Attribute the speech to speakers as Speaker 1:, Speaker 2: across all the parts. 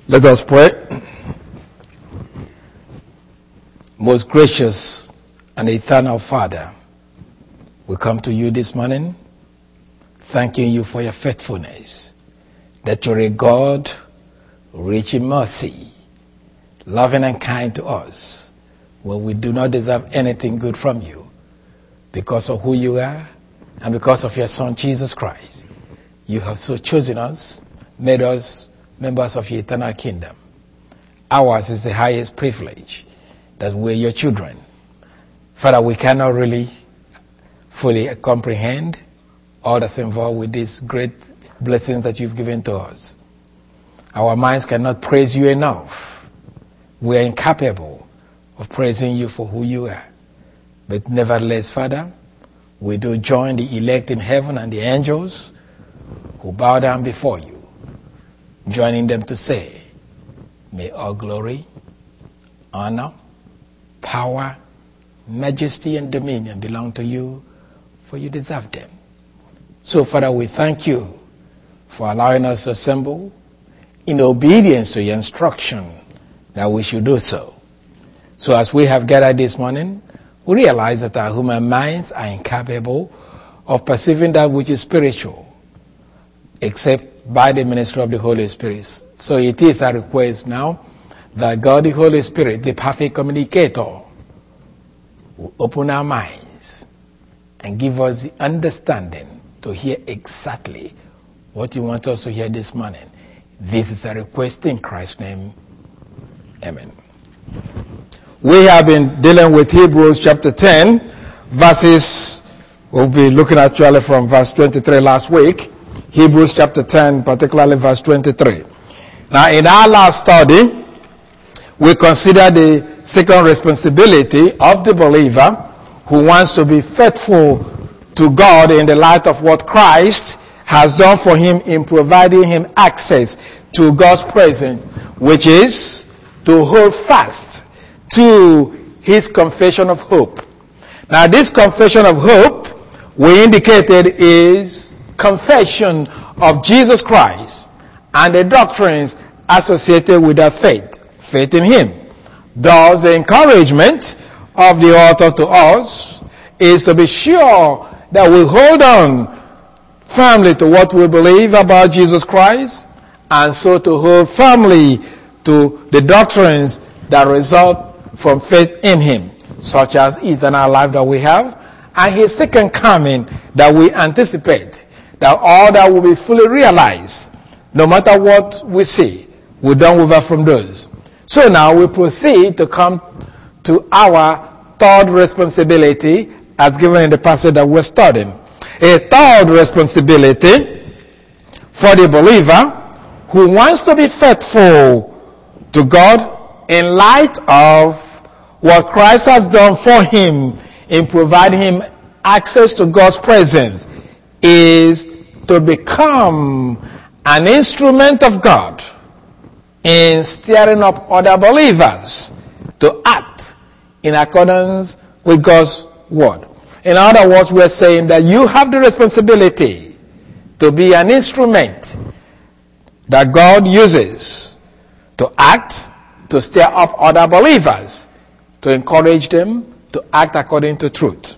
Speaker 1: Let us pray. Most gracious and eternal Father, we come to you this morning thanking you for your faithfulness, that you're a God rich in mercy, loving and kind to us when we do not deserve anything good from you. Because of who you are and because of your Son Jesus Christ, you have so chosen us, made us members of your eternal kingdom. Ours is the highest privilege that we're your children. Father, we cannot really fully comprehend all that's involved with these great blessings that you've given to us. Our minds cannot praise you enough. We are incapable of praising you for who you are. But nevertheless, Father, we do join the elect in heaven and the angels who bow down before you, joining them to say, may all glory, honor, power, majesty, and dominion belong to you, for you deserve them. So, Father, we thank you for allowing us to assemble in obedience to your instruction that we should do so. So as we have gathered this morning, we realize that our human minds are incapable of perceiving that which is spiritual, except by the ministry of the Holy Spirit. So it is our request now that God, the Holy Spirit, the perfect communicator, will open our minds and give us the understanding to hear exactly what you want us to hear this morning. This is a request in Christ's name. Amen. We have been dealing with Hebrews chapter 10, verses, we'll be looking actually from verse 23 last week. Hebrews chapter 10, particularly verse 23. Now, in our last study, we consider the second responsibility of the believer who wants to be faithful to God in the light of what Christ has done for him in providing him access to God's presence, which is to hold fast to his confession of hope. Now, this confession of hope, we indicated, is confession of Jesus Christ and the doctrines associated with that faith in him. Thus, the encouragement of the author to us is to be sure that we hold on firmly to what we believe about Jesus Christ, and so to hold firmly to the doctrines that result from faith in him, such as eternal life that we have, and his second coming that we anticipate, that all that will be fully realized, no matter what we see, we don't waver from those. So now we proceed to come to our third responsibility as given in the passage that we're studying. A third responsibility for the believer who wants to be faithful to God in light of what Christ has done for him in providing him access to God's presence is to become an instrument of God in stirring up other believers to act in accordance with God's word. In other words, we're saying that you have the responsibility to be an instrument that God uses to act, to stir up other believers, to encourage them to act according to truth.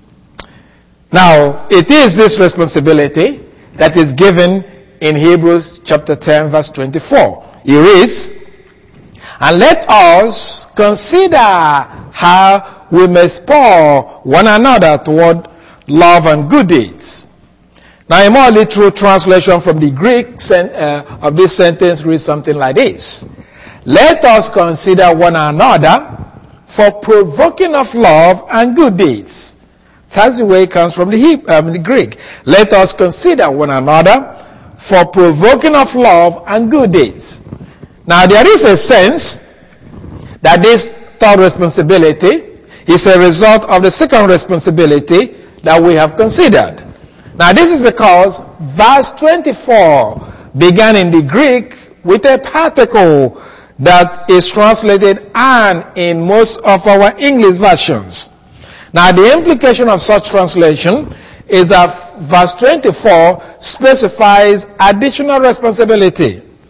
Speaker 1: Now, it is this responsibility that is given in Hebrews chapter 10, verse 24. It reads, and let us consider how we may spur one another toward love and good deeds. Now, a more literal translation from the Greek of this sentence reads something like this. Let us consider one another for provoking of love and good deeds. That's the way it comes from the Greek. Let us consider one another for provoking of love and good deeds. Now, there is a sense that this third responsibility is a result of the second responsibility that we have considered. Now, this is because verse 24 began in the Greek with a particle that is translated "and" in most of our English versions. Now, the implication of such translation is that verse 24 specifies additional responsibility.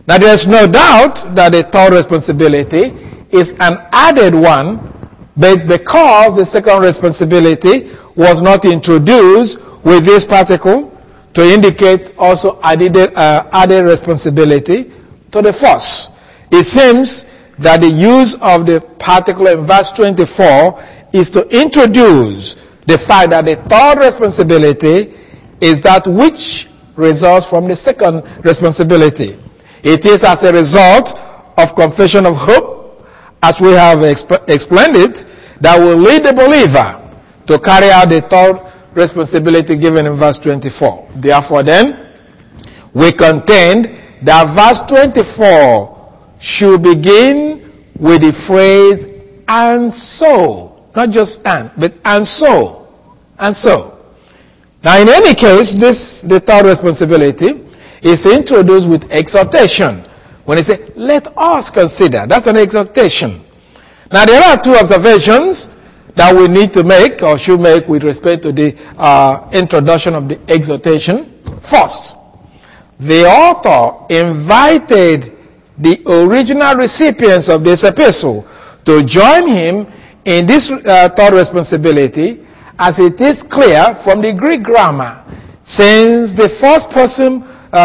Speaker 1: Now there's no doubt that the third responsibility is an added one, but because the second responsibility was not introduced with this particle to indicate also added responsibility to the first, it seems that the use of the particle in verse 24 is to introduce the fact that the third responsibility is that which results from the second responsibility. It is as a result of confession of hope, as we have explained it, that will lead the believer to carry out the third responsibility given in verse 24. Therefore then, we contend that verse 24 should begin with the phrase, and so. Not just and, but and so. And so. Now in any case, the third responsibility is introduced with exhortation. When they say, let us consider, that's an exhortation. Now there are two observations that we need to make or should make with respect to the introduction of the exhortation. First, the author invited the original recipients of this epistle to join him in this third responsibility, as it is clear from the Greek grammar, since the first person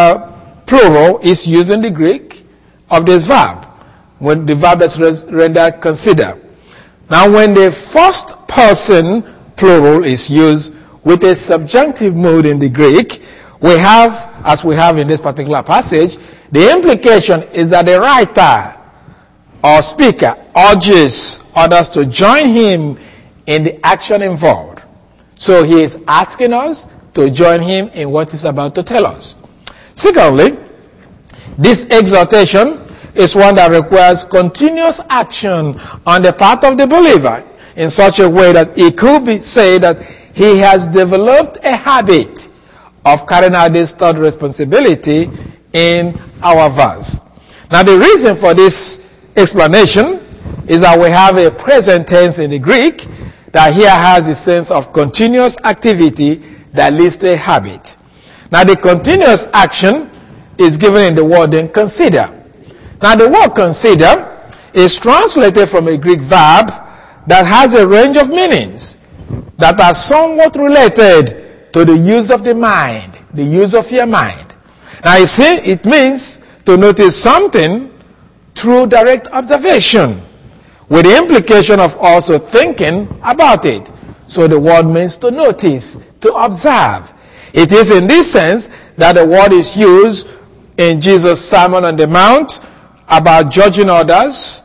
Speaker 1: plural is using the Greek of this verb, when the verb that's rendered consider. Now when the first person plural is used with a subjunctive mood in the Greek, we have, as we have in this particular passage, the implication is that the writer or speaker urges others to join him in the action involved. So he is asking us to join him in what he's about to tell us. Secondly, this exhortation is one that requires continuous action on the part of the believer in such a way that it could be said that he has developed a habit of carrying out this third responsibility in our verse. Now the reason for this explanation is that we have a present tense in the Greek that here has a sense of continuous activity that leads to a habit. Now the continuous action is given in the word then consider. Now the word consider is translated from a Greek verb that has a range of meanings that are somewhat related to the use of the mind, the use of your mind. Now you see, it means to notice something through direct observation, with the implication of also thinking about it. So the word means to notice, to observe. It is in this sense that the word is used in Jesus' Sermon on the Mount about judging others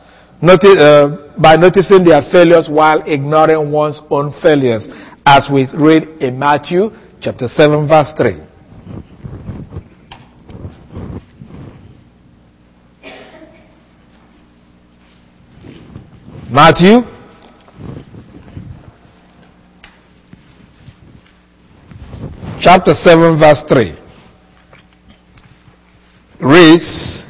Speaker 1: by noticing their failures while ignoring one's own failures, as we read in Matthew chapter 7 verse 3. Matthew chapter 7 verse 3 reads,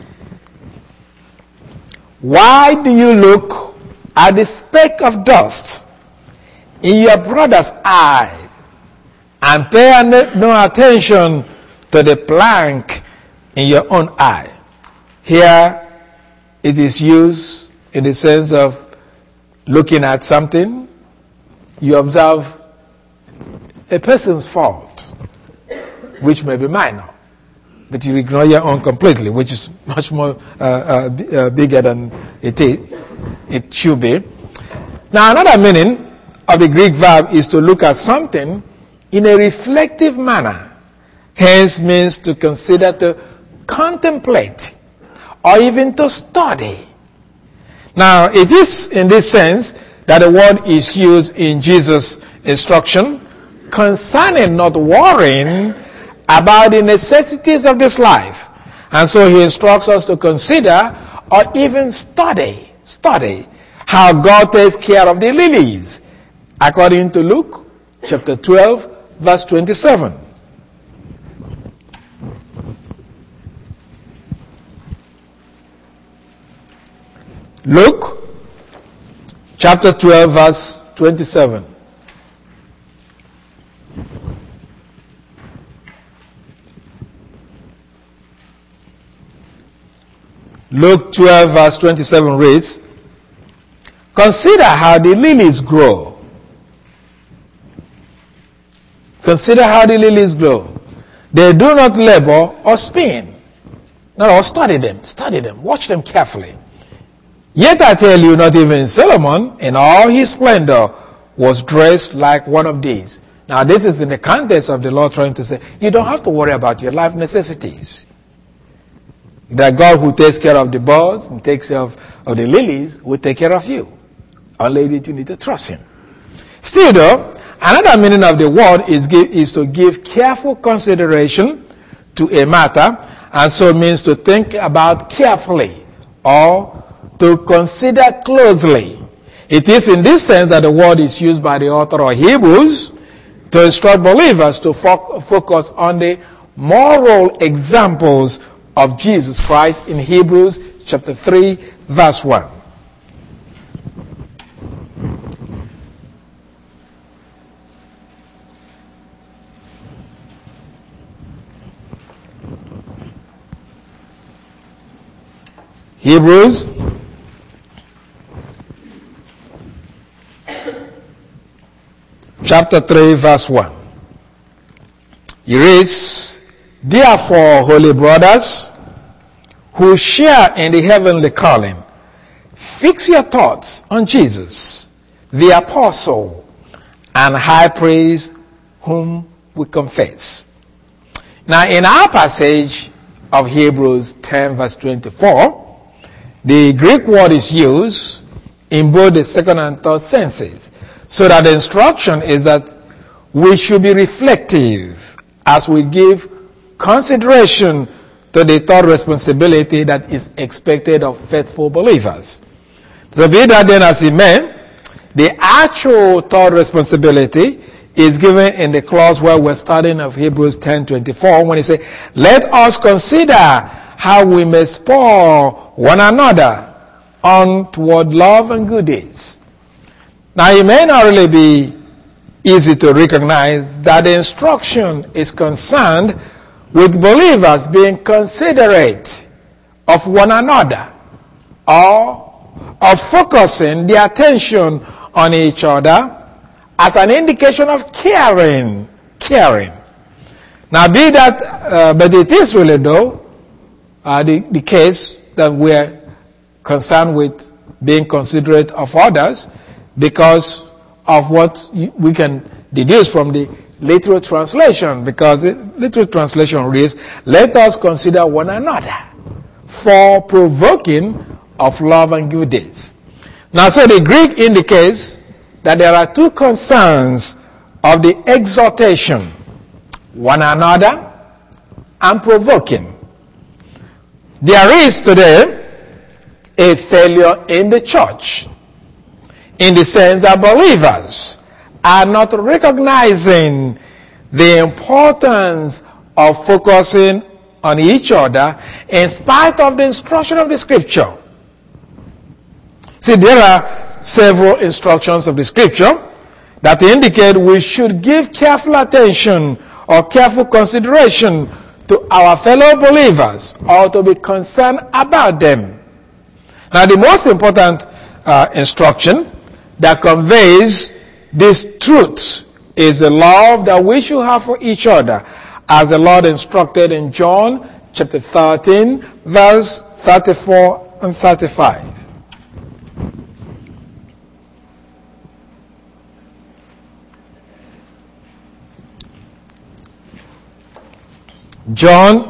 Speaker 1: why do you look at the speck of dust in your brother's eye and pay no attention to the plank in your own eye? Here it is used in the sense of looking at something, you observe a person's fault, which may be minor, but you ignore your own completely, which is much more bigger than it should be. Now, another meaning of the Greek verb is to look at something in a reflective manner. Hence means to consider, to contemplate, or even to study. Now, it is in this sense that the word is used in Jesus' instruction concerning not worrying about the necessities of this life. And so he instructs us to consider or even study how God takes care of the lilies, according to Luke chapter 12 verse 27. Luke chapter 12 verse 27. Luke 12 verse 27 reads, "Consider how the lilies grow." Consider how the lilies grow. They do not labor or spin. No, study them, watch them carefully. Yet I tell you, not even Solomon in all his splendor was dressed like one of these. Now this is in the context of the Lord trying to say, you don't have to worry about your life necessities. That God who takes care of the birds and takes care of the lilies will take care of you. Only that you need to trust him. Still though, another meaning of the word is to give careful consideration to a matter, and so means to think about carefully or to consider closely. It is in this sense that the word is used by the author of Hebrews to instruct believers to focus on the moral examples of Jesus Christ in Hebrews chapter 3 verse 1. Hebrews chapter 3 verse 1. He reads, "Therefore, holy brothers, who share in the heavenly calling, fix your thoughts on Jesus, the apostle and high priest whom we confess." Now in our passage of Hebrews 10 verse 24, the Greek word is used in both the second and third senses, so that the instruction is that we should be reflective as we give consideration to the third responsibility that is expected of faithful believers. So be that then as it may, the actual third responsibility is given in the clause where we're studying of Hebrews 10:24, when he says, "Let us consider how we may spur one another on toward love and good deeds." Now it may not really be easy to recognize that the instruction is concerned with believers being considerate of one another, or of focusing their attention on each other as an indication of caring. Now be that, but it is really though the case that we're concerned with being considerate of others because of what we can deduce from the literal translation, because the literal translation reads, "Let us consider one another for provoking of love and good deeds." Now so the Greek indicates that there are two concerns of the exhortation: one another and provoking. There is today a failure in the church in the sense that believers are not recognizing the importance of focusing on each other in spite of the instruction of the scripture. See, there are several instructions of the scripture that indicate we should give careful attention or careful consideration to our fellow believers, or to be concerned about them. Now the most important instruction that conveys this truth is the love that we should have for each other, as the Lord instructed in John chapter 13 verse 34 and 35. John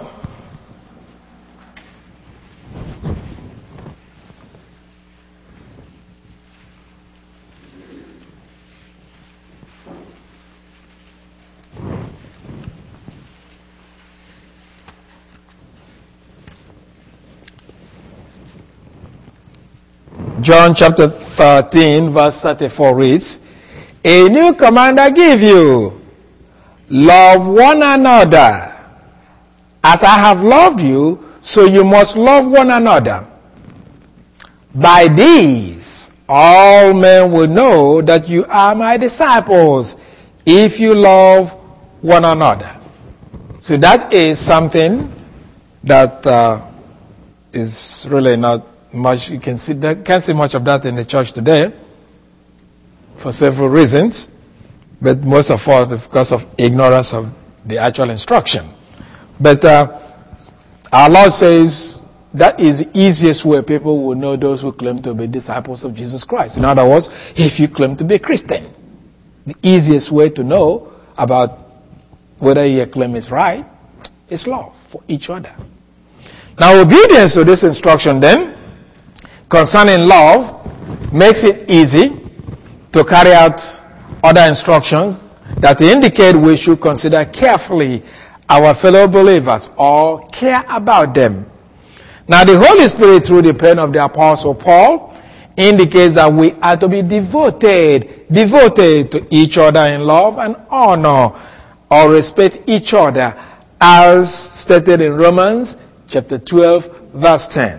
Speaker 1: chapter 13 verse 34 reads, "A new command I give you, love one another. As I have loved you, so you must love one another. By these, all men will know that you are my disciples, if you love one another." So that is something that is really not much. You can't see much of that in the church today for several reasons, but most of all because of ignorance of the actual instruction. But our Lord says that is the easiest way people will know those who claim to be disciples of Jesus Christ. In other words, if you claim to be a Christian, the easiest way to know about whether your claim is right is love for each other. Now, obedience to this instruction then, concerning love, makes it easy to carry out other instructions that indicate we should consider carefully our fellow believers or care about them. Now, the Holy Spirit, through the pen of the Apostle Paul, indicates that we are to be devoted to each other in love and honor or respect each other, as stated in Romans chapter 12, verse 10.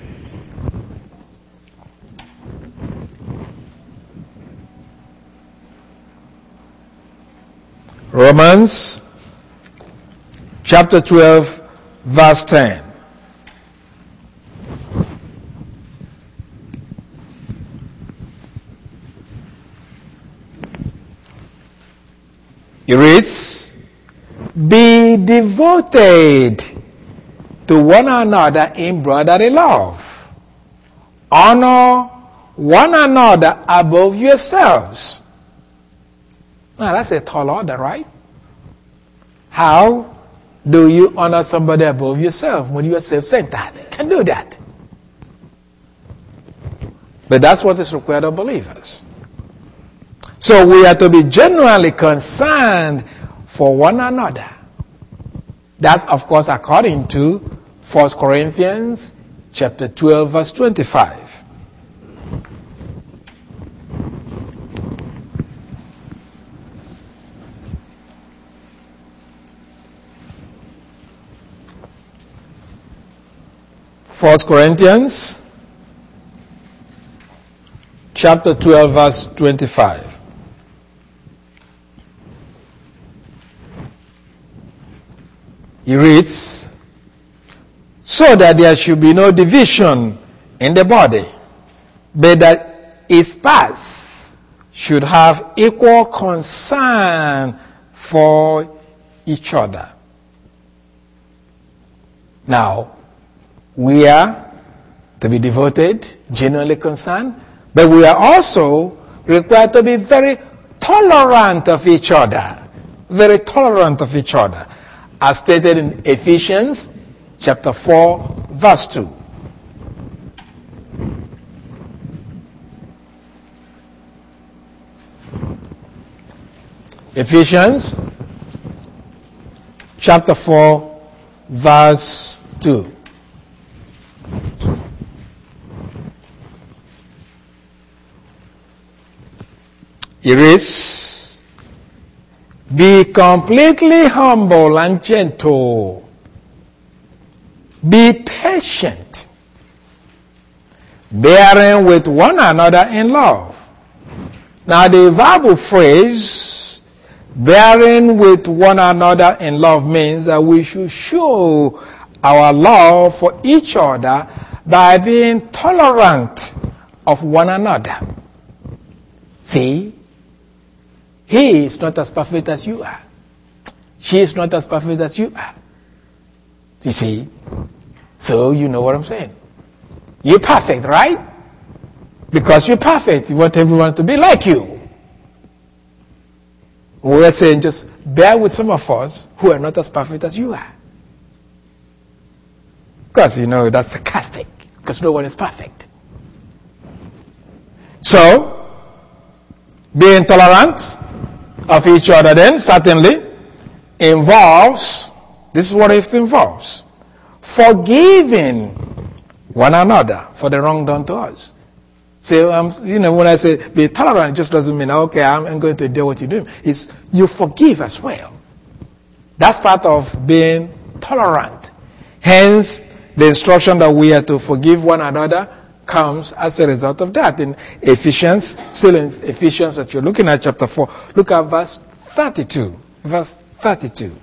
Speaker 1: Romans chapter 12, verse 10. It reads, "Be devoted to one another in brotherly love. Honor one another above yourselves." Now that's a tall order, right? How do you honor somebody above yourself when you are self-centered? You can't do that. But that's what is required of believers. So we are to be genuinely concerned for one another. That's, of course, according to 1 Corinthians chapter 12, verse 25. First Corinthians chapter 12, verse 25. He reads, "So that there should be no division in the body, but that its parts should have equal concern for each other." Now, we are to be devoted, genuinely concerned, but we are also required to be very tolerant of each other. Very tolerant of each other. As stated in Ephesians chapter 4, verse 2. Ephesians chapter 4, verse 2. It reads, "Be completely humble and gentle. Be patient, bearing with one another in love." Now the verbal phrase, bearing with one another in love, means that we should show our love for each other by being tolerant of one another. See? He is not as perfect as you are. She is not as perfect as you are. You see? So you know what I'm saying. You're perfect, right? Because you're perfect, you want everyone to be like you. We're saying just bear with some of us who are not as perfect as you are. Because you know that's sarcastic. Because no one is perfect. So, being tolerant of each other then certainly involves, this is what it involves, forgiving one another for the wrong done to us. So, when I say be tolerant, it just doesn't mean, okay, I'm going to do what you're doing. It's you forgive as well. That's part of being tolerant. Hence, the instruction that we are to forgive one another comes as a result of that. In Ephesians, still in Ephesians that you're looking at, chapter 4, look at verse 32. Verse 32.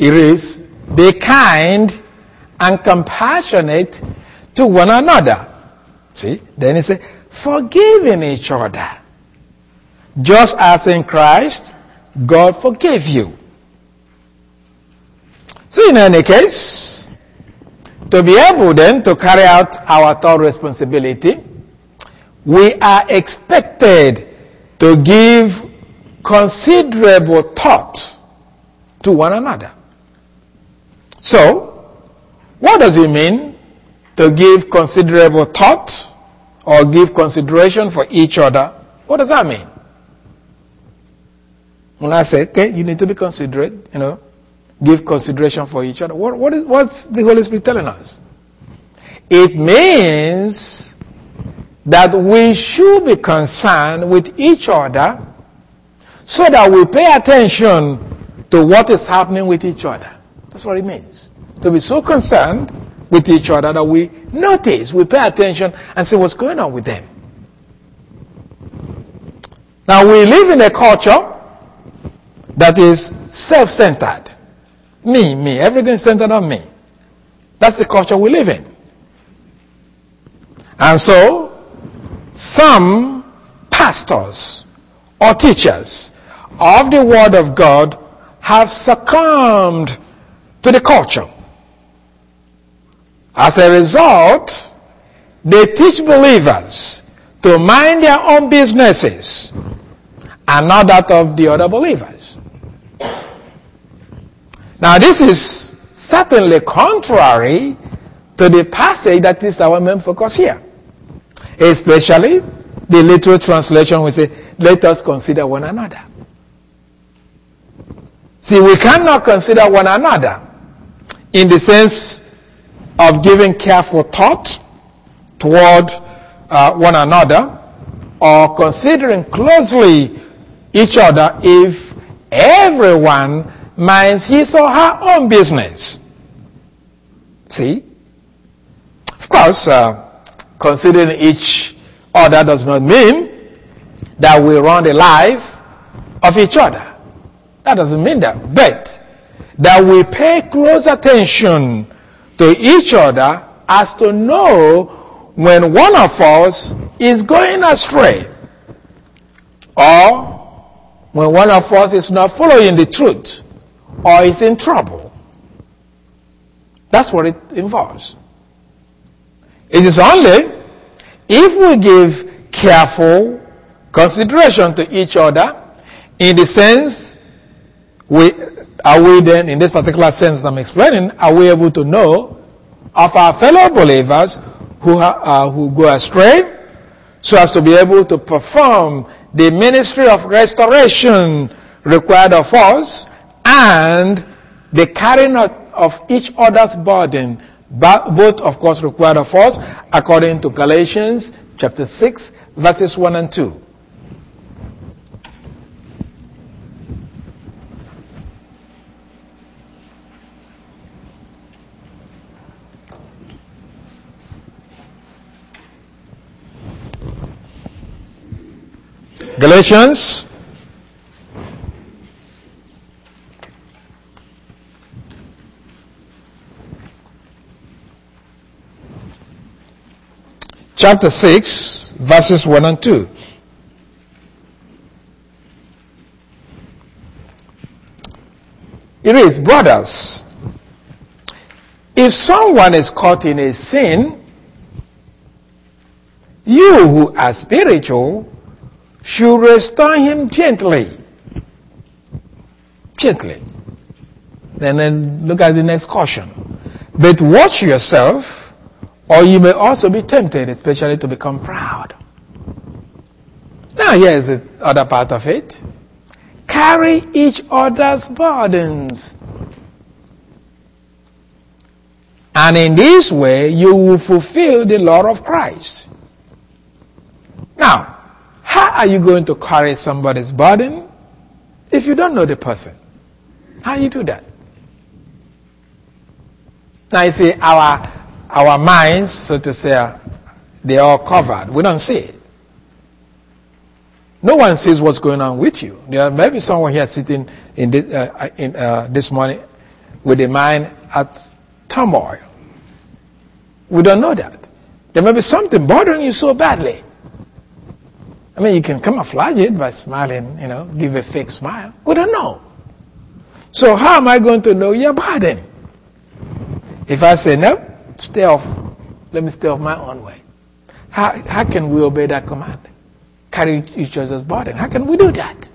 Speaker 1: It is, be kind and compassionate to one another. See, then it says, forgiving each other, just as in Christ God forgave you. So in any case, to be able then to carry out our third responsibility, we are expected to give considerable thought to one another. So, what does it mean to give considerable thought or give consideration for each other? What does that mean? When I say, okay, you need to be considerate, give consideration for each other. What's the Holy Spirit telling us? It means that we should be concerned with each other so that we pay attention to what is happening with each other. That's what it means. To be so concerned with each other that we notice, we pay attention and see what's going on with them. Now we live in a culture that is self-centered. Me, everything centered on me. That's the culture we live in. And so, some pastors or teachers of the Word of God have succumbed to the culture. As a result, they teach believers to mind their own businesses and not that of the other believers. Now, this is certainly contrary to the passage that is our main focus here. Especially the literal translation will say, let us consider one another. See, we cannot consider one another in the sense of giving careful thought toward one another or considering closely each other if everyone minds his or her own business. See? Of course, considering each other does not mean that we run the life of each other. That doesn't mean that. But that we pay close attention to each other as to know when one of us is going astray or when one of us is not following the truth or is in trouble. That's what it involves. It is only if we give careful consideration to each other in the sense are we then, in this particular sense I'm explaining, are we able to know of our fellow believers who go astray so as to be able to perform the ministry of restoration required of us and the carrying of each other's burden, both of course required of us according to Galatians chapter 6 verses 1 and 2. Galatians chapter 6 verses 1 and 2. It is, brothers, if someone is caught in a sin, you who are spiritual should restore him gently. Gently. Then look at the next caution. But watch yourself, or you may also be tempted, especially to become proud. Now here's the other part of it. Carry each other's burdens. And in this way, you will fulfill the law of Christ. Now, how are you going to carry somebody's burden if you don't know the person? How do you do that? Now you see, our minds, so to say, they are covered. We don't see it. No one sees what's going on with you. There may be someone here sitting in this morning with a mind at turmoil. We don't know that. There may be something bothering you so badly. I mean, you can camouflage it by smiling, give a fake smile. We don't know. So how am I going to know your burden? If I say, no, stay off, let me stay off my own way. How can we obey that command? Carry each other's burden. How can we do that?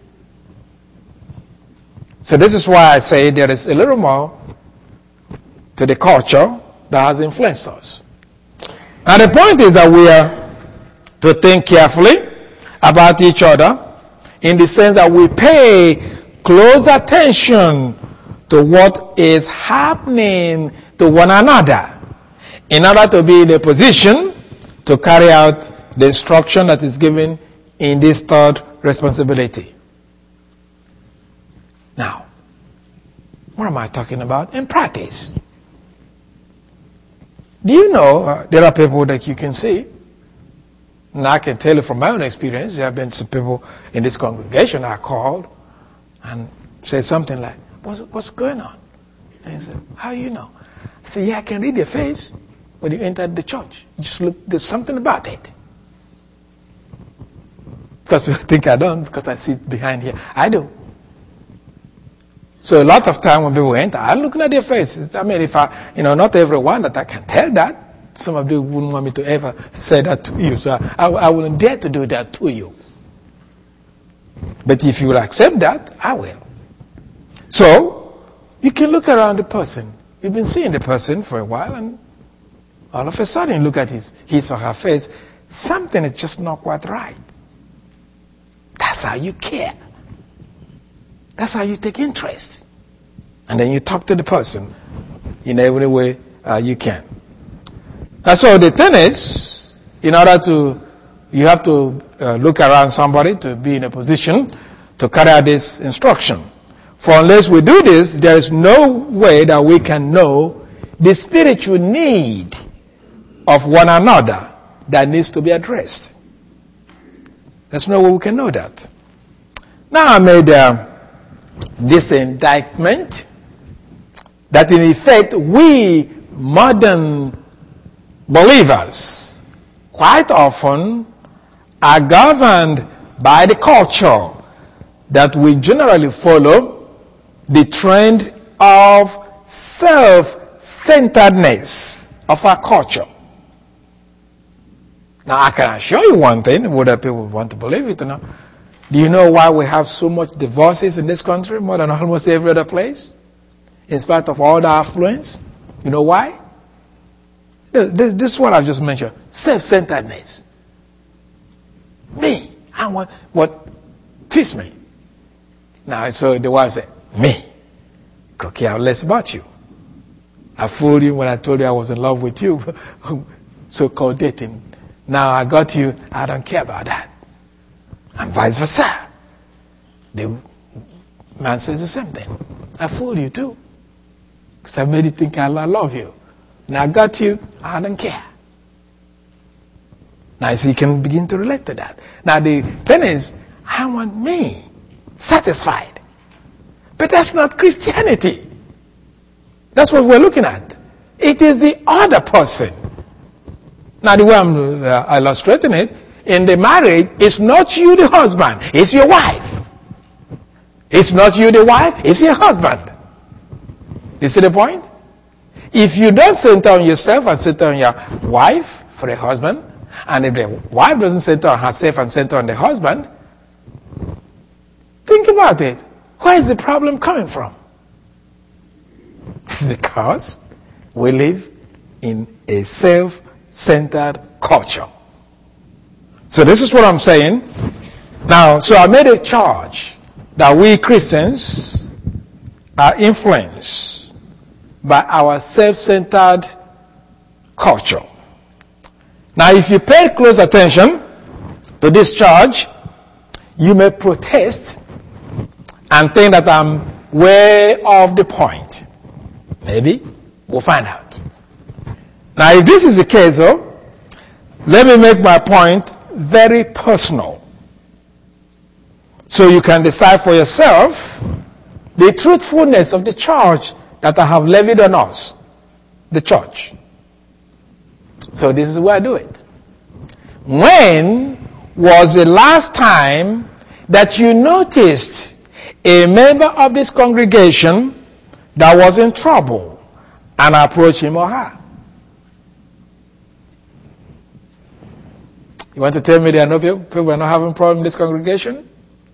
Speaker 1: So this is why I say there is a little more to the culture that has influenced us. Now the point is that we are to think carefully about each other in the sense that we pay close attention to what is happening to one another in order to be in a position to carry out the instruction that is given in this third responsibility. Now, what am I talking about in practice? Do you know there are people that you can see, and I can tell you from my own experience, there have been some people in this congregation I called and said something like, what's going on? And he said, how do you know? I said, yeah, I can read your face when you enter the church. You just look, there's something about it. Because people think I don't, because I sit behind here. I do. So a lot of time when people enter, I'm looking at their faces. I mean, if not everyone that I can tell that. Some of you wouldn't want me to ever say that to you. So I wouldn't dare to do that to you. But if you will accept that, I will. So, you can look around the person. You've been seeing the person for a while, and all of a sudden you look at his or her face. Something is just not quite right. That's how you care. That's how you take interest. And then you talk to the person in every way you can. And so the thing is, you have to look around somebody to be in a position to carry out this instruction. For unless we do this, there is no way that we can know the spiritual need of one another that needs to be addressed. There's no way we can know that. Now I made this indictment that in effect we modern believers quite often are governed by the culture that we generally follow, the trend of self-centeredness of our culture. Now I can assure you one thing, whether people want to believe it or not. Do you know why we have so much divorces in this country, more than almost every other place? In spite of all the affluence? You know why? This is what I've just mentioned. Self-centeredness. Me. I want what fits me. Now, so the wife said, me. Could care less about you. I fooled you when I told you I was in love with you. So-called dating. Now I got you. I don't care about that. And vice versa. The man says the same thing. I fooled you too. Because I made you think I love you. Now I got you, I don't care. Now so you can begin to relate to that. Now the thing is, I want me satisfied. But that's not Christianity. That's what we're looking at. It is the other person. Now the way I'm illustrating it, in the marriage, it's not you the husband, it's your wife. It's not you the wife, it's your husband. You see the point? If you don't center on yourself and center on your wife for the husband, and if the wife doesn't center on herself and center on the husband, think about it. Where is the problem coming from? It's because we live in a self-centered culture. So this is what I'm saying. Now, so I made a charge that we Christians are influenced by our self-centered culture. Now, if you pay close attention to this charge, you may protest and think that I'm way off the point. Maybe. We'll find out. Now, if this is the case, though, let me make my point very personal. So you can decide for yourself the truthfulness of the charge that I have levied on us, the church. So this is where I do it. When was the last time that you noticed a member of this congregation that was in trouble and approached him or her? You want to tell me there are no people are not having problem in this congregation?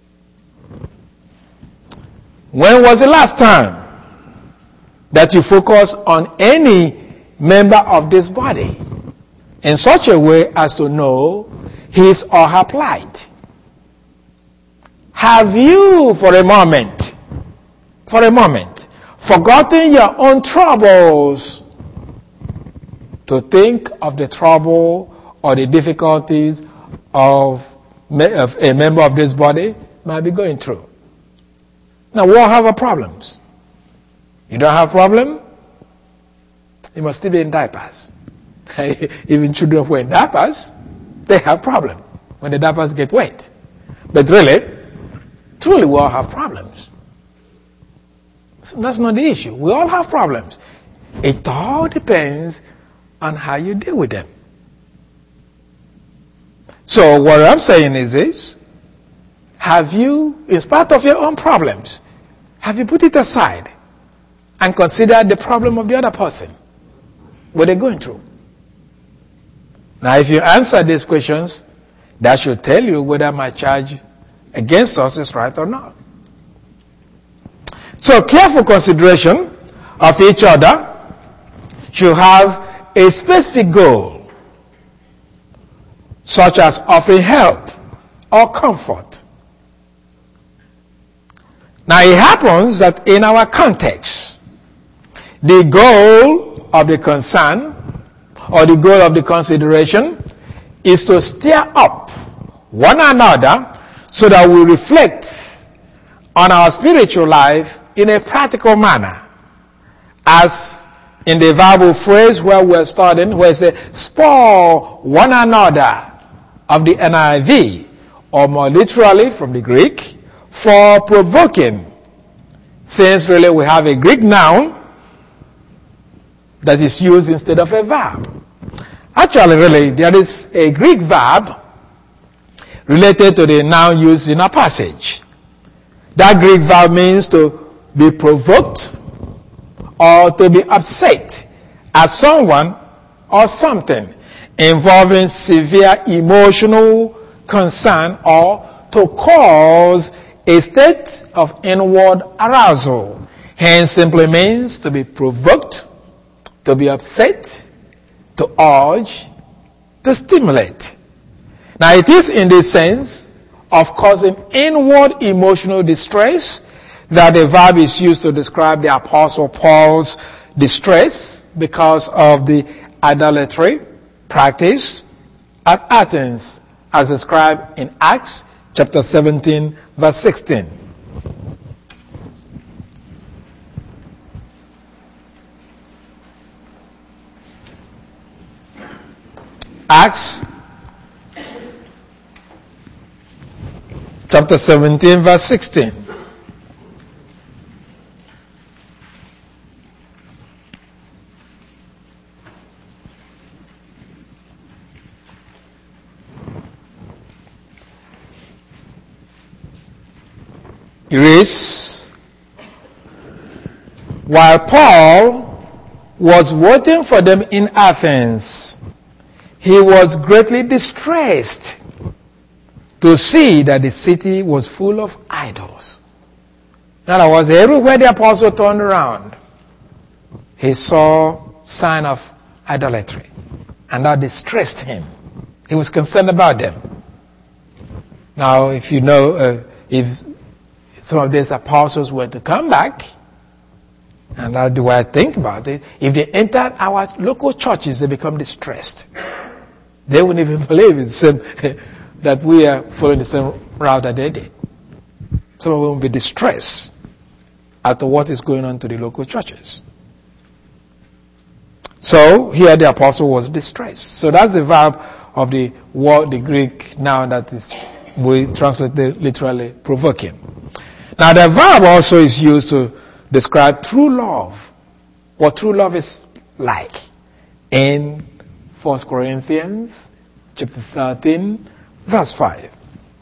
Speaker 1: When was the last time that you focused on any member of this body in such a way as to know his or her plight? Have you for a moment, forgotten your own troubles to think of the trouble or the difficulties of a member of this body might be going through? Now, we all have our problems. You don't have a problem? You must still be in diapers. Even children who are in diapers, they have problems when the diapers get wet. But really, truly, we all have problems. So that's not the issue. We all have problems. It all depends on how you deal with them. So what I'm saying is this: have you, in spite of your own problems, have you put it aside and considered the problem of the other person, what they're going through? Now, if you answer these questions, that should tell you whether my charge against us is right or not. So careful consideration of each other should have a specific goal, such as offering help or comfort. Now it happens that in our context, the goal of the concern or the goal of the consideration is to stir up one another so that we reflect on our spiritual life in a practical manner. As in the verbal phrase where we're studying, where it says, spur one another of the NIV, or more literally from the Greek, for provoking. Since really we have a Greek noun that is used instead of a verb. Actually, really, there is a Greek verb related to the noun used in our passage. That Greek verb means to be provoked or to be upset at someone or something involving severe emotional concern or to cause a state of inward arousal. Hence simply means to be provoked, to be upset, to urge, to stimulate. Now it is in this sense of causing inward emotional distress that the verb is used to describe the Apostle Paul's distress because of the idolatry practiced at Athens, as described in Acts chapter 17, verse 16. Acts chapter 17, verse 16. It reads, while Paul was waiting for them in Athens, he was greatly distressed to see that the city was full of idols. In other words, everywhere the apostle turned around, he saw sign of idolatry. And that distressed him. He was concerned about them. Now, if you know, if some of these apostles were to come back, and that's the way I think about it, if they entered our local churches, they become distressed. They wouldn't even believe in the same, that we are following the same route that they did. Some of them will be distressed as to what is going on to the local churches. So here the apostle was distressed. So that's the verb of the word, the Greek noun that is, we translate literally provoking. Now the verb also is used to describe true love what true love is like in 1 Corinthians chapter 13, verse 5.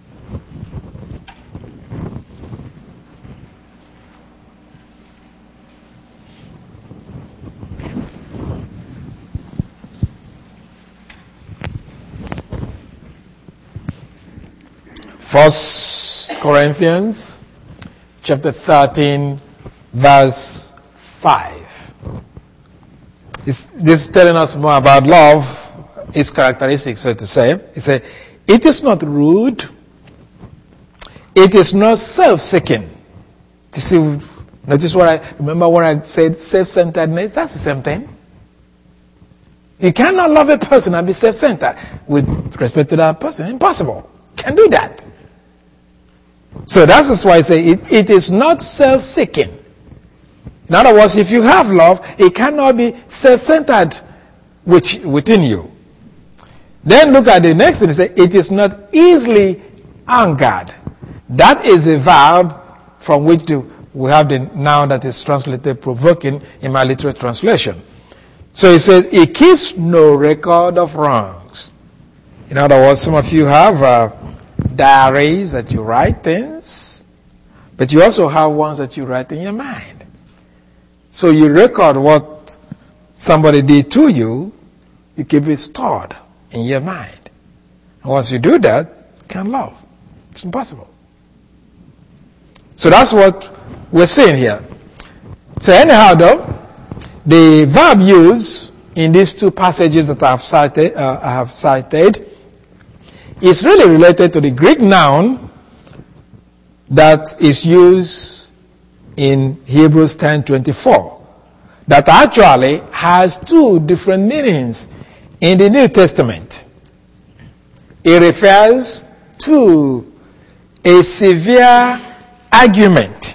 Speaker 1: First Corinthians chapter 13, verse 5. This is telling us more about love, its characteristics, so to say. It says, it is not rude, it is not self-seeking. You see, notice what I remember when I said self-centeredness, that's the same thing. You cannot love a person and be self-centered with respect to that person. Impossible. Can't do that. So that's why I say it is not self-seeking. In other words, if you have love, it cannot be self-centered within you. Then look at the next one. It says, it is not easily angered. That is a verb from which we have the noun that is translated provoking in my literal translation. So it says, it keeps no record of wrongs. In other words, some of you have diaries that you write things, but you also have ones that you write in your mind. So you record what somebody did to you, you keep it stored in your mind. And once you do that, you can't love. It's impossible. So that's what we're saying here. So anyhow though, the verb used in these two passages that I have cited is really related to the Greek noun that is used in Hebrews 10:24, that actually has two different meanings in the New Testament. It refers to a severe argument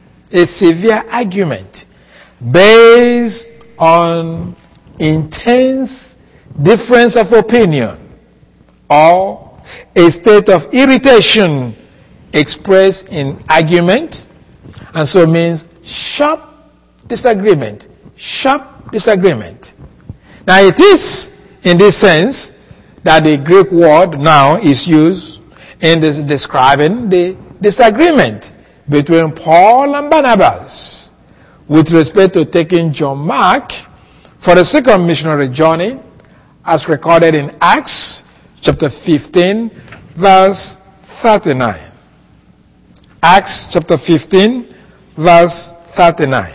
Speaker 1: based on intense difference of opinion or a state of irritation expressed in argument, and so means sharp disagreement. Now it is in this sense that the Greek word now is used in describing the disagreement between Paul and Barnabas with respect to taking John Mark for the second missionary journey, as recorded in Acts chapter 15, verse 39. Acts chapter 15, verse 39.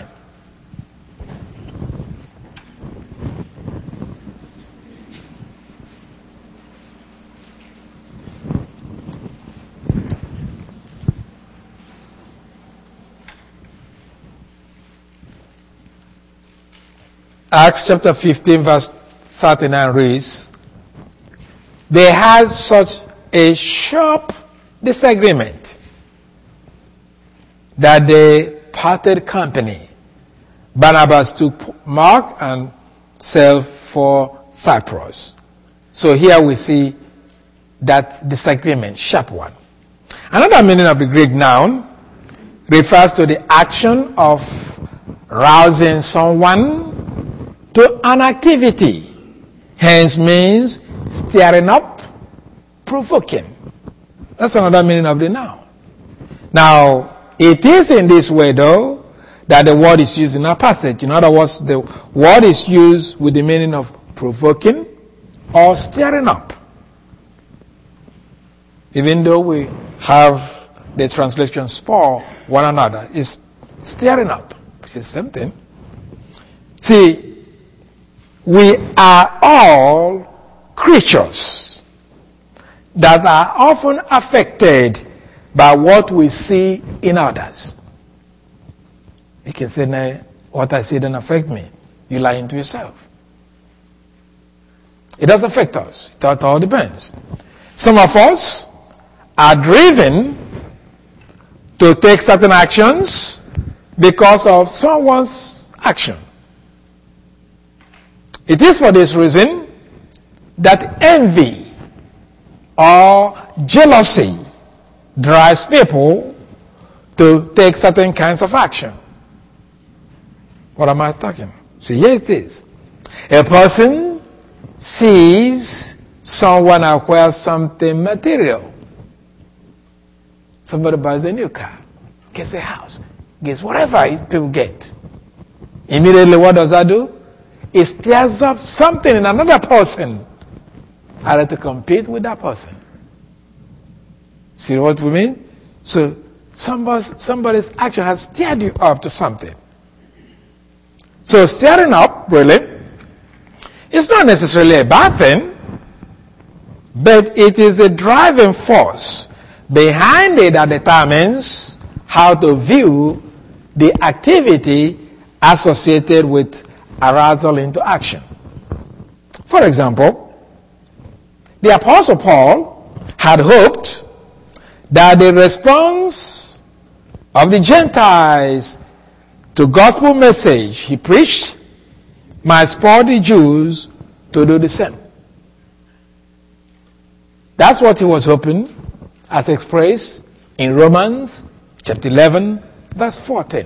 Speaker 1: Acts chapter 15, verse 39 reads, they had such a sharp disagreement that they parted company. Barnabas took Mark and sailed for Cyprus. So here we see that disagreement, sharp one. Another meaning of the Greek noun refers to the action of rousing someone to an activity. Hence means stirring up, provoking. That's another meaning of the noun. Now, it is in this way, though, that the word is used in our passage. In other words, the word is used with the meaning of provoking or stirring up. Even though we have the translation spur one another, it's stirring up, which is something. See, we are all creatures that are often affected by what we see in others. You can say, no, what I see doesn't affect me. You're lying to yourself. It does affect us. It all depends. Some of us are driven to take certain actions because of someone's action. It is for this reason that envy or jealousy drives people to take certain kinds of action. What am I talking? So here it is. A person sees someone acquire something material. Somebody buys a new car, gets a house, gets whatever people get. Immediately what does that do? It stirs up something in another person either to compete with that person. See what we mean? So somebody's action has stirred you up to something. So stirring up, really, it's not necessarily a bad thing, but it is a driving force behind it that determines how to view the activity associated with arousal into action. For example, the Apostle Paul had hoped that the response of the Gentiles to gospel message he preached might spur the Jews to do the same. That's what he was hoping, as expressed in Romans chapter 11, verse 14.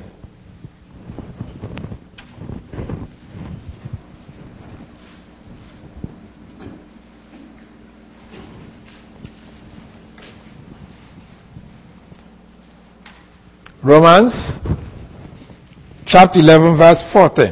Speaker 1: Romans chapter 11, verse 14.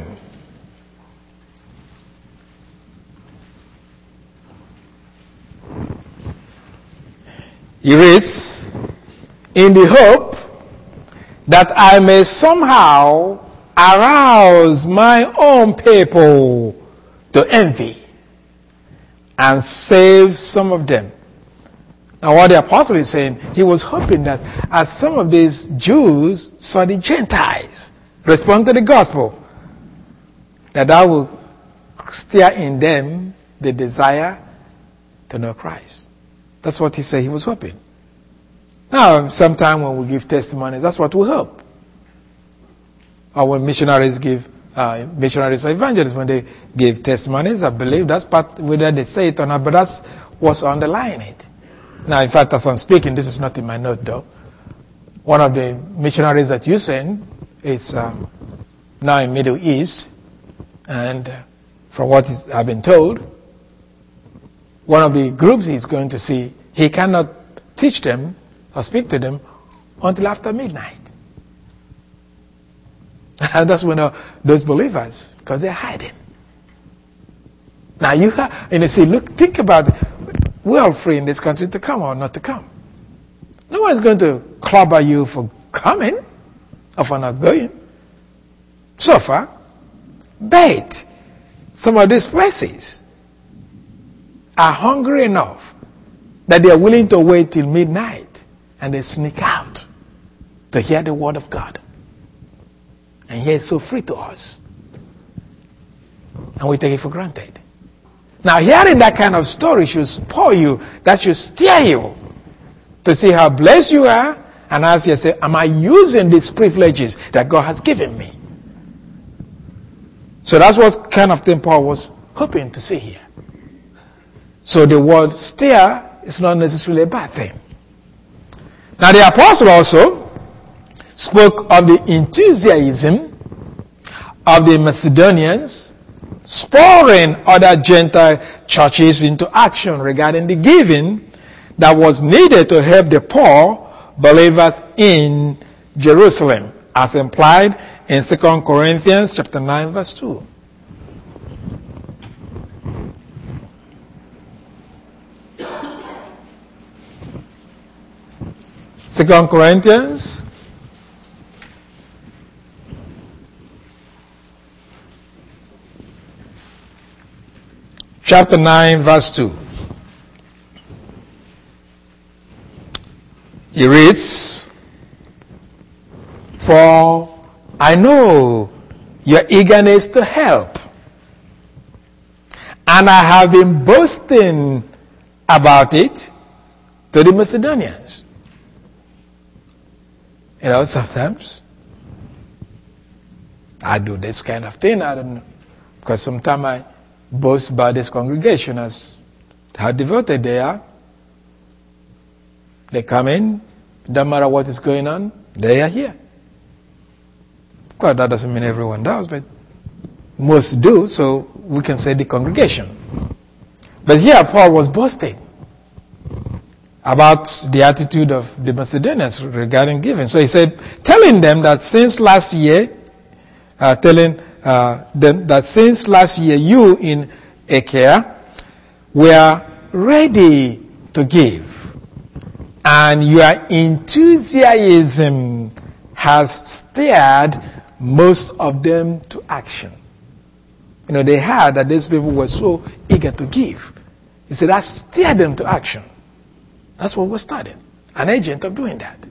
Speaker 1: He reads, in the hope that I may somehow arouse my own people to envy and save some of them. Now what the apostle is saying, he was hoping that as some of these Jews saw the Gentiles respond to the gospel, that will stir in them the desire to know Christ. That's what he said he was hoping. Now, sometime when we give testimonies, that's what we hope. Or when missionaries give, missionaries or evangelists, when they give testimonies, I believe that's part, whether they say it or not, but that's what's underlying it. Now, in fact, as I'm speaking, this is not in my note though. One of the missionaries that you send is now in Middle East, and from what I've been told, one of the groups he's going to see, he cannot teach them or speak to them until after midnight. And that's when those believers, because they're hiding. Now you see, look, think about it. We're all free in this country to come or not to come. No one is going to clobber you for coming or for not going. So far, but some of these places are hungry enough that they are willing to wait till midnight and they sneak out to hear the word of God. And here it's so free to us. And we take it for granted. Now hearing that kind of story should spur you, that should steer you to see how blessed you are and ask yourself, am I using these privileges that God has given me? So that's what kind of thing Paul was hoping to see here. So the word steer is not necessarily a bad thing. Now the apostle also spoke of the enthusiasm of the Macedonians, spurring other Gentile churches into action regarding the giving that was needed to help the poor believers in Jerusalem, as implied in 2 Corinthians chapter 9, verse 2. Second Corinthians chapter 9, verse 2. He reads, for I know your eagerness to help, and I have been boasting about it to the Macedonians. You know, sometimes I do this kind of thing. I don't know, because sometimes I boast about this congregation as how devoted they are. They come in, no matter what is going on, they are here. Of course, that doesn't mean everyone does, but most do, so we can say the congregation. But here Paul was boasting about the attitude of the Macedonians regarding giving. So he said, telling them that since last year, you in Achaia were ready to give, and your enthusiasm has stirred most of them to action. You know, they heard that these people were so eager to give. He said, that stirred them to action. That's what we're studying. An agent of doing that.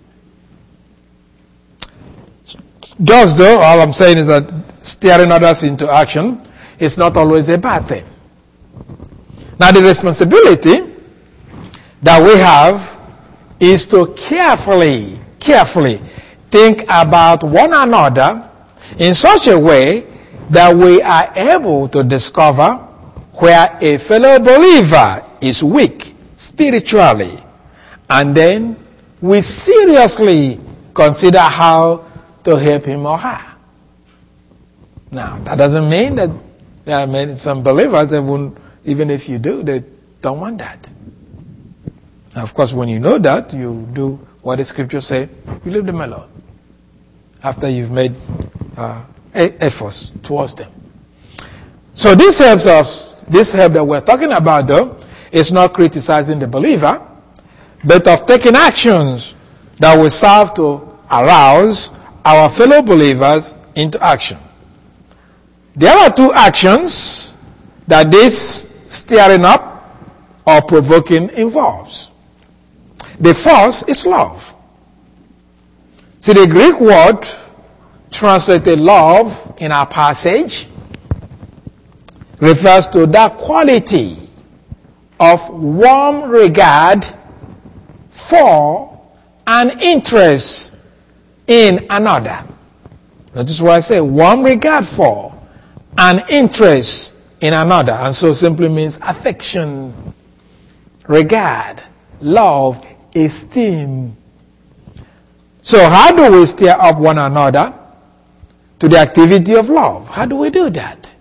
Speaker 1: Just though, all I'm saying is that steering others into action is not always a bad thing. Now, the responsibility that we have is to carefully think about one another in such a way that we are able to discover where a fellow believer is weak spiritually, and then we seriously consider how to help him or her. Now, that doesn't mean that there are some believers that won't, even if you do, they don't want that. Now, of course, when you know that, you do what the scripture says, you leave them alone after you've made efforts towards them. So this help that we're talking about, though, is not criticizing the believer, but of taking actions that will serve to arouse our fellow believers into action. There are two actions that this stirring up or provoking involves. The first is love. See, the Greek word translated love in our passage refers to that quality of warm regard for and interest in another. That is why I say warm regard for and interest in another. And so simply means affection, regard, love, esteem. So how do we stir up one another to the activity of love? How do we do that?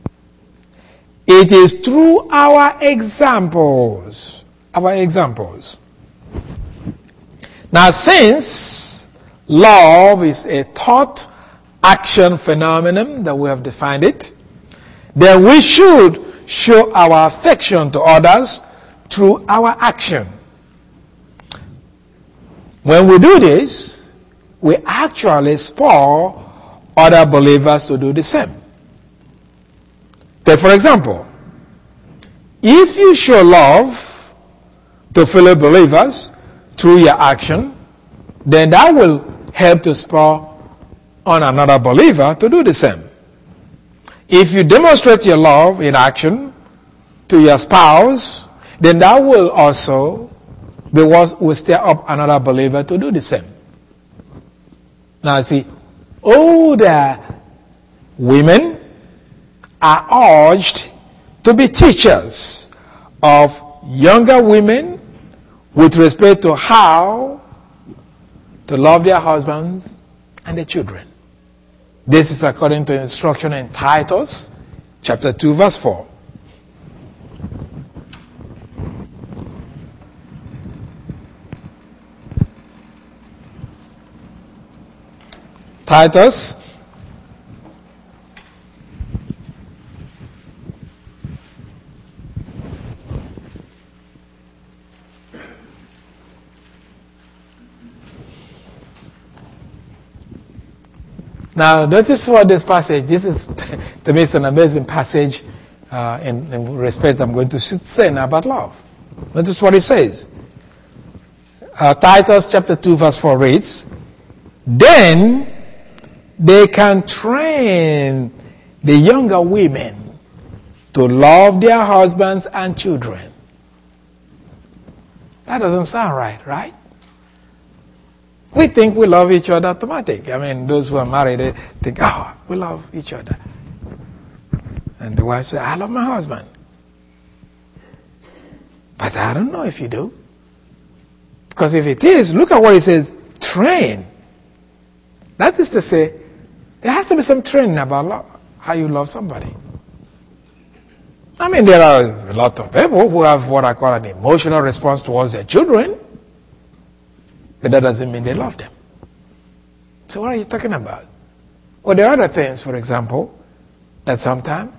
Speaker 1: It is through our examples. Our examples. Now, since love is a thought action phenomenon that we have defined it, then we should show our affection to others through our action. When we do this, we actually spur other believers to do the same. Take, for example, if you show love to fellow believers through your action, then that will help to spur on another believer to do the same. If you demonstrate your love in action to your spouse, then that will also will stir up another believer to do the same. Now see, older women are urged to be teachers of younger women with respect to how to love their husbands and their children. This is according to instruction in Titus chapter 2 verse 4. Titus Now, notice what this passage, this is, to me, it's an amazing passage in respect I'm going to say now about love. Notice what it says. Titus chapter 2 verse 4 reads, "Then they can train the younger women to love their husbands and children." That doesn't sound right, right? We think we love each other automatic. I mean, those who are married, they think, oh, we love each other. And the wife says, I love my husband. But I don't know if you do. Because if it is, look at what it says, train. That is to say, there has to be some training about love, how you love somebody. I mean, there are a lot of people who have what I call an emotional response towards their children, but that doesn't mean they love them. So what are you talking about? Well, there are other things, for example, that sometimes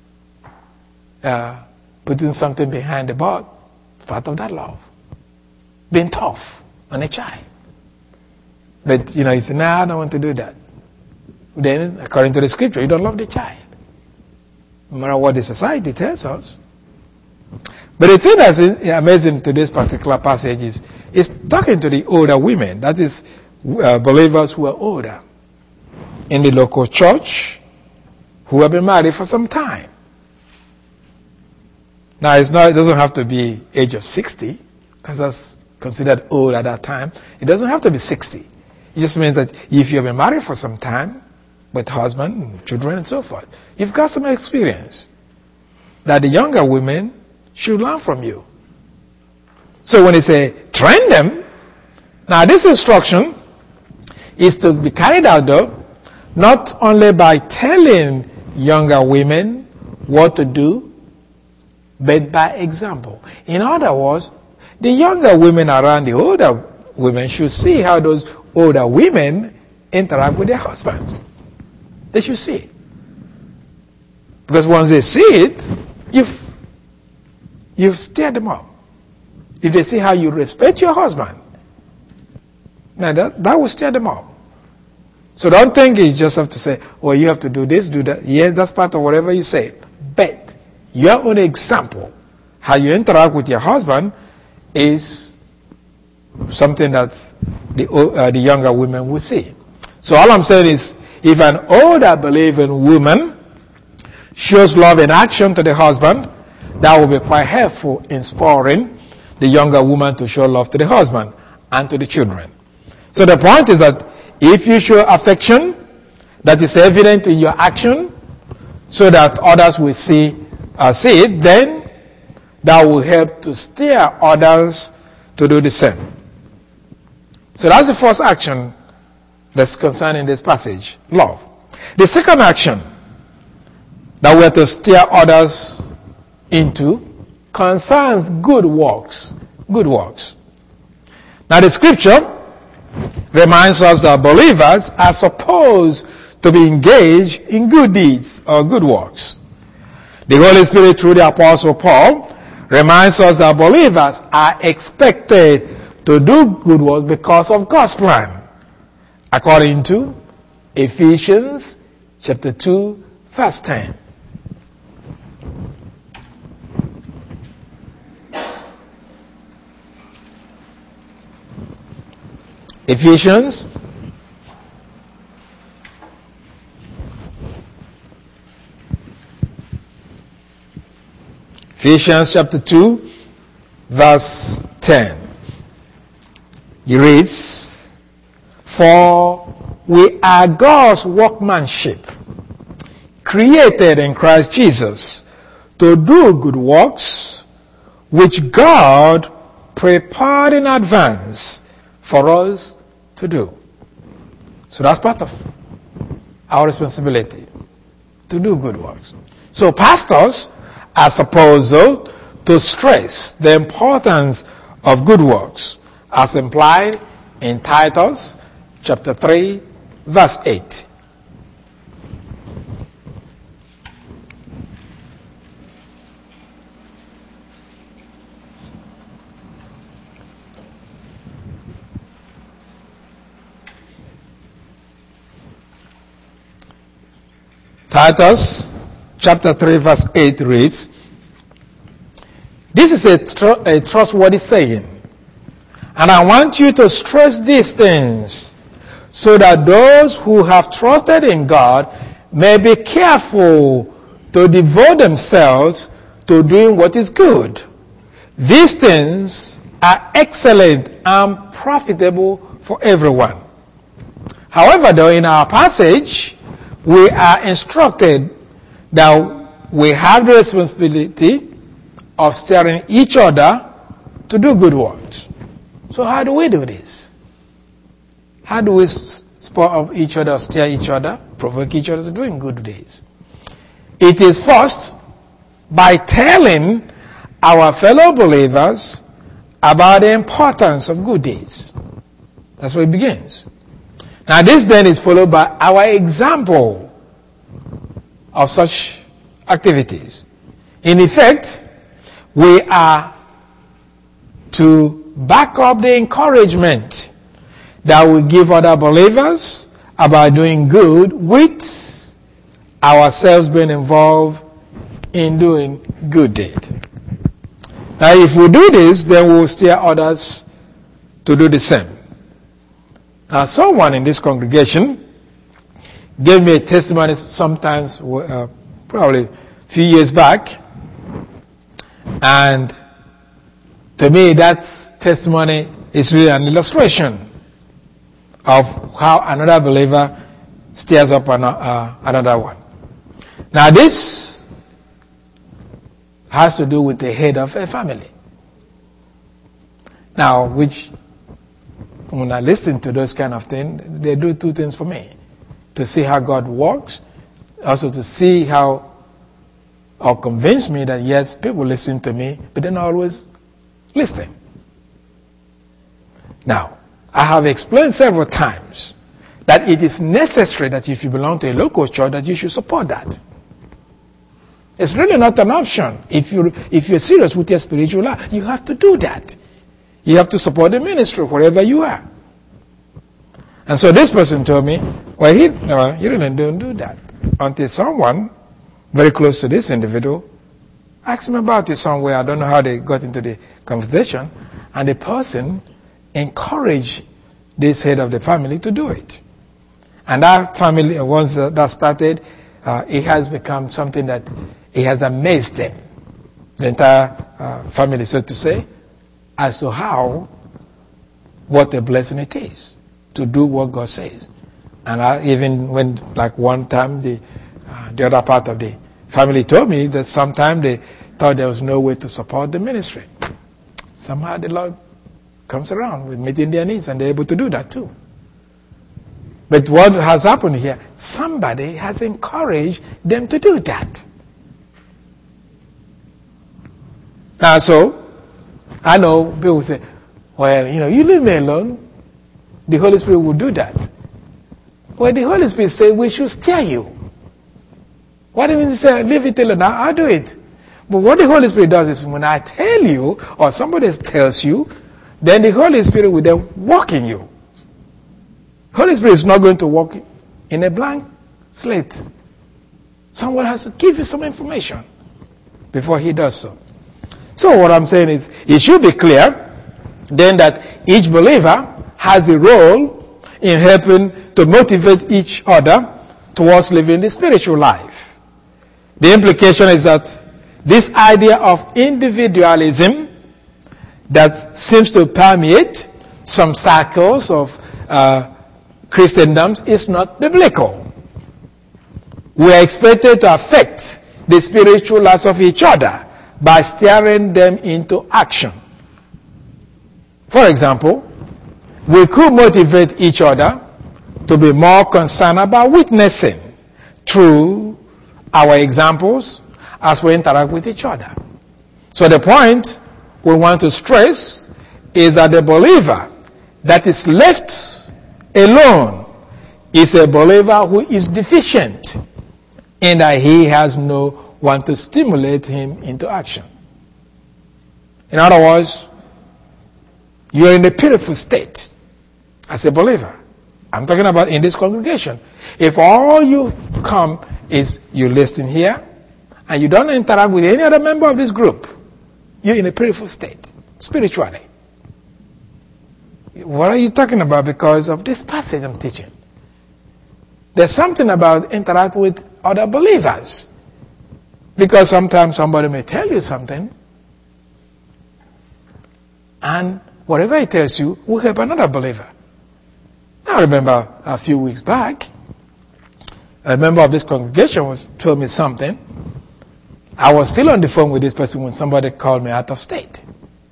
Speaker 1: putting something behind the butt is part of that love. Being tough on a child. But, you say, no, I don't want to do that. Then, according to the scripture, you don't love the child. No matter what the society tells us. But the thing that's amazing to this particular passage is talking to the older women. That is, believers who are older in the local church who have been married for some time. Now, it doesn't have to be age of 60, because that's considered old at that time. It doesn't have to be 60. It just means that if you've been married for some time, with husband, children, and so forth, you've got some experience that the younger women should learn from you. So when they say, train them, now this instruction is to be carried out, though, not only by telling younger women what to do, but by example. In other words, the younger women around the older women should see how those older women interact with their husbands. They should see it. Because once they see it, you've stirred them up. If they see how you respect your husband, now that will stir them up. So don't think you just have to say, well, you have to do this, do that. Yes, that's part of whatever you say. But your own example, how you interact with your husband, is something that the younger women will see. So all I'm saying is, if an older believing woman shows love in action to the husband, that will be quite helpful in spurring the younger woman to show love to the husband and to the children. So the point is that if you show affection that is evident in your action, so that others will see it, then that will help to steer others to do the same. So that's the first action that's concerned in this passage, love. The second action that we are to steer others into concerns good works. Good works. Now the scripture reminds us that believers are supposed to be engaged in good deeds or good works. The Holy Spirit, through the Apostle Paul, reminds us that believers are expected to do good works because of God's plan, according to Ephesians chapter 2, verse 10. Ephesians chapter 2, verse 10. He reads, "For we are God's workmanship, created in Christ Jesus, to do good works, which God prepared in advance for us to do." So that's part of our responsibility, to do good works. So pastors are supposed to stress the importance of good works, as implied in Titus chapter 3, verse 8. Titus chapter 3, verse 8 reads, "This is a trustworthy saying, and I want you to stress these things, so that those who have trusted in God may be careful to devote themselves to doing what is good. These things are excellent and profitable for everyone." However, though, in our passage, we are instructed that we have the responsibility of steering each other to do good works. So how do we do this? How do we spur up each other, steer each other, provoke each other to doing good deeds? It is first by telling our fellow believers about the importance of good deeds. That's where it begins. Now this then is followed by our example of such activities. In effect, we are to back up the encouragement that we give other believers about doing good with ourselves being involved in doing good deed. Now if we do this, then we will steer others to do the same. Now someone in this congregation gave me a testimony sometimes, probably a few years back, and to me that testimony is really an illustration of how another believer steers up another one. Now this has to do with the head of a family. Now, which, when I listen to those kind of things, they do two things for me. To see how God works, also to see how, or convince me that yes, people listen to me, but they don't always listen. Now, I have explained several times that it is necessary that if you belong to a local church, that you should support that. It's really not an option. If you're serious with your spiritual life, you have to do that. You have to support the ministry wherever you are. And so this person told me, well, he really don't do that. Until someone very close to this individual asked him about it somewhere. I don't know how they got into the conversation. And the person encouraged this head of the family to do it. And that family, once that started, it has become something that it has amazed them, the entire family, so to say, as to what a blessing it is to do what God says. And I even when, like one time, the other part of the family told me that sometimes they thought there was no way to support the ministry. Somehow the Lord comes around with meeting their needs, and they're able to do that too. But what has happened here, somebody has encouraged them to do that. Now, so, I know people say, well, you leave me alone. The Holy Spirit will do that. Well, the Holy Spirit said we should steer you. What do you mean to say, leave it alone? I'll do it. But what the Holy Spirit does is when I tell you, or somebody else tells you, then the Holy Spirit will then walk in you. Holy Spirit is not going to walk in a blank slate. Someone has to give you some information before he does so. So what I'm saying is, it should be clear then that each believer has a role in helping to motivate each other towards living the spiritual life. The implication is that this idea of individualism that seems to permeate some circles of Christendom is not biblical. We are expected to affect the spiritual lives of each other by steering them into action. For example, we could motivate each other to be more concerned about witnessing through our examples as we interact with each other. So the point we want to stress is that the believer that is left alone is a believer who is deficient in that he has no one to stimulate him into action. In other words, you are in a pitiful state as a believer. I'm talking about in this congregation. If all you come is you listen here and you don't interact with any other member of this group, you're in a pitiful state spiritually. What are you talking about? Because of this passage I'm teaching. There's something about interact with other believers. Because sometimes somebody may tell you something, and whatever he tells you will help another believer. I remember a few weeks back, a member of this congregation told me something. I was still on the phone with this person when somebody called me out of state.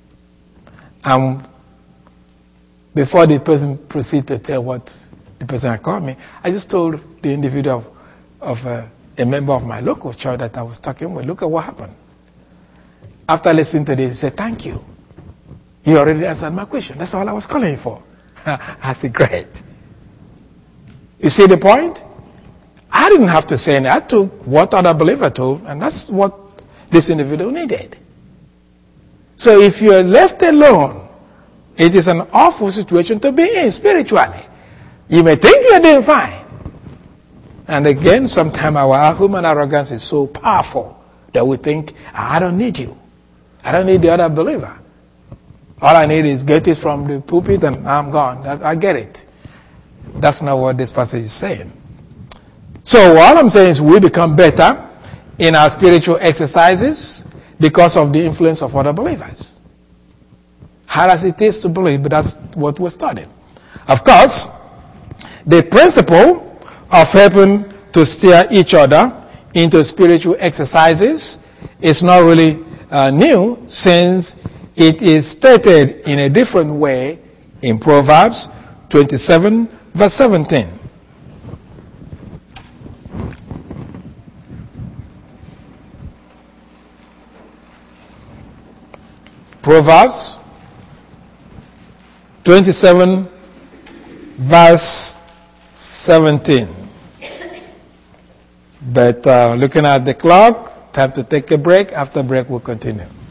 Speaker 1: Before the person proceeded to tell what the person had called me, I just told the individual of a member of my local church that I was talking with. Look at what happened. After listening to this, he said, thank you. You already answered my question. That's all I was calling you for. I said, great. You see the point? I didn't have to say anything. I took what other believer told, and that's what this individual needed. So if you're left alone, it is an awful situation to be in spiritually. You may think you're doing fine. And again, sometimes our human arrogance is so powerful that we think, I don't need you. I don't need the other believer. All I need is get this from the pulpit and I'm gone. I get it. That's not what this passage is saying. So all I'm saying is we become better in our spiritual exercises because of the influence of other believers. Hard as it is to believe, but that's what we're studying. Of course, the principle of helping to steer each other into spiritual exercises is not really new, since it is stated in a different way in Proverbs 27, verse 17. Proverbs 27, verse 17. But looking at the clock, time to take a break. After break, we'll continue.